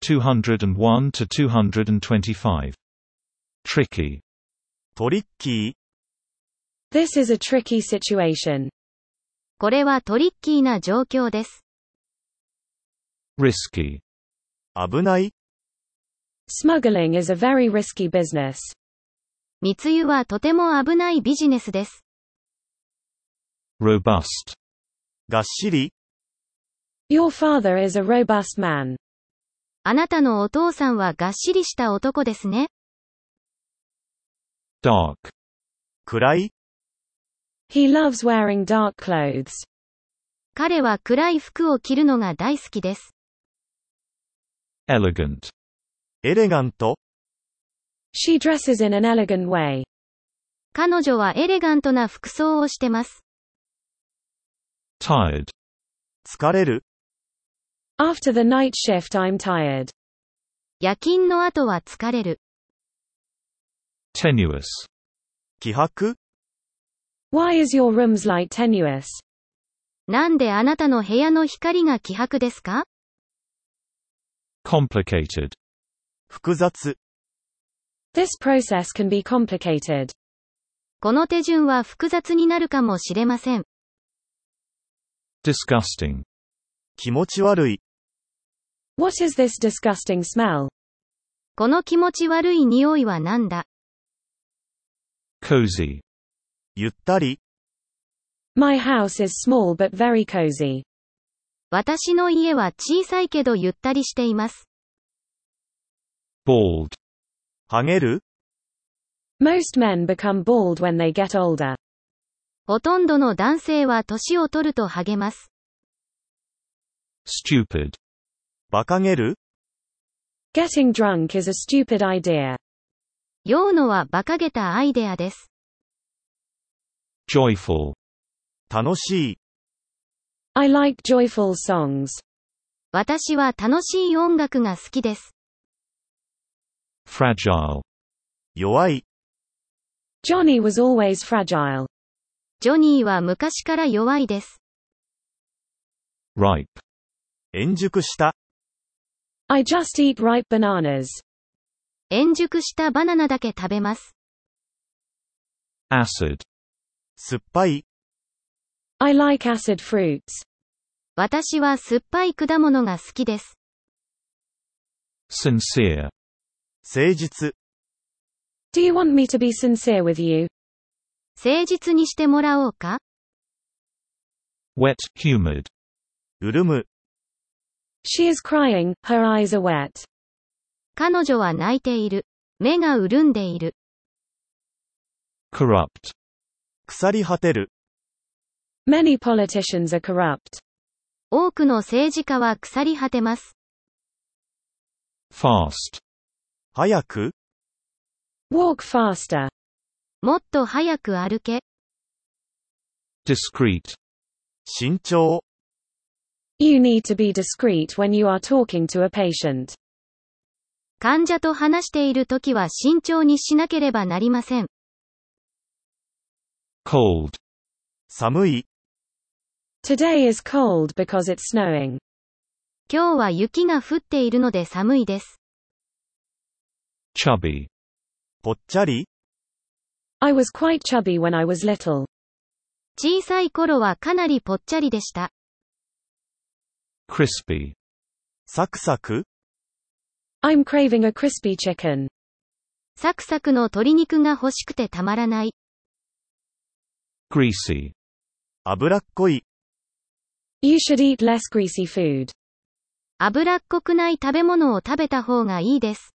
201 to 225. Tricky. トリッキー。 This is a tricky situation. これはトリッキーな状況です。 Risky. 危ない。 Smuggling is a very risky business. 密輸はとても危ないビジネスです。 Robust. がっしり。 Your father is a robust man. あなたのお父さんはがっしりした男ですね。 Dark. 暗い。 He loves wearing dark clothes. 彼は暗い服を着るのが大好きです。 Elegant. エレガント。 She dresses in an elegant way. 彼女はエレガントな服装をしてます。 Tired. 疲れる。 After the night shift I'm tired. 夜勤の後は疲れる。 Tenuous. 希薄。 Why is your room's light tenuous? なんであなたの部屋の光が希薄ですか？ Complicated. 複雑。 This process can be complicated. この手順は複雑になるかもしれません。 Disgusting. 気持ち悪い。 What is this disgusting smell? この気持ち悪い匂いはなんだ？ Cozy. ゆったり。 My house is small but very cozy. 私の家は小さいけどゆったりしています。 Bald. ハゲる。 Most men become bald when they get older. ほとんどの男性は年を取ると励ます。 Stupid. 馬鹿げる。 Getting drunk is a stupid idea. 酔うのは馬鹿げたアイデアです。 Joyful. 楽しい。 I like joyful songs. 私は楽しい音楽が好きです。 Fragile. 弱い。 Johnny was always fragile. ジョニーは昔から弱いです。 Ripe. 円熟した。 I just eat ripe bananas. 円熟したバナナだけ食べます。 Acid. 酸っぱい。 I like acid fruits. 私は酸っぱい果物が好きです。 Sincere. 誠実。 Do you want me to be sincere with you? 誠実にしてもらおうか？ Wet, humid. 潤む。 She is crying, her eyes are wet. 彼女は泣いている。目が潤んでいる。 Corrupt. 腐り果てる。 Many politicians are corrupt. 多くの政治家は腐り果てます。 Fast. 早く。 Walk faster. もっと早く歩け。 Discreet. 慎重。 You need to be discreet when you are talking to a patient. 患者と話しているときは慎重にしなければなりません。 Cold. 寒い。 Today is cold because it's snowing. 今日は雪が降っているので寒いです。 Chubby. ぽっちゃり。 I was quite chubby when I was little. 小さい頃はかなりぽっちゃりでした。 Crispy. サクサク。 I'm craving a crispy chicken. サクサクの鶏肉が欲しくてたまらない。 Greasy. 脂っこい。 You should eat less greasy food. 脂っこくない食べ物を食べた方がいいです。